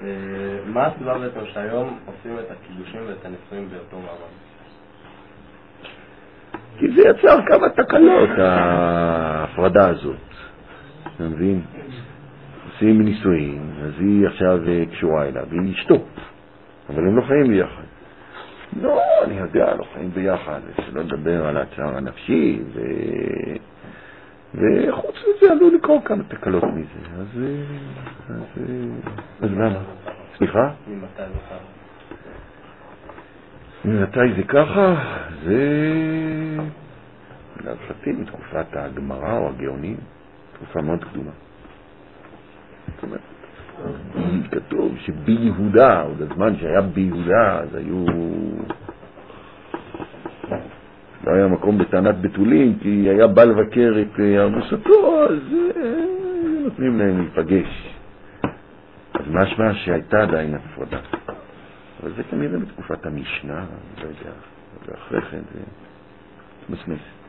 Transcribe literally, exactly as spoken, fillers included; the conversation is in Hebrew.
מה הסיבה בעצם שהיום עושים את הקידושים ואת הנישואים באותו מעמד? כי זה יצר כמה תקלות, ההפרדה הזאת. אתה מבין? עושים נישואים, אז היא עכשיו קשורה אליו, והיא אשתו. אבל הם לא חיים ביחד. לא, אני יודע, לא חיים ביחד, שלא לדבר על הצער הנפשי, ו... וחוץ לזה עלו לקרוא כמה תקלות מזה. אז... אז... אז למה? סליחה? ממתי זה ככה? ממתי זה ככה? זה... להערכתי מתקופת הגמרא או הגאונים, תקופה מאוד קדומה. זאת אומרת, כתוב שביהודה, עוד הזמן שהיה ביהודה, אז היו... לא היה מקום בטענת בתולים, כי היה בא לבקר את ארמוסתו, אז נותנים להם להיפגש. אז משמע שהייתה עדיין הפרדה. אבל זה כנראה בתקופת המשנה, לא יודע, ואחרי כן זה מסמס.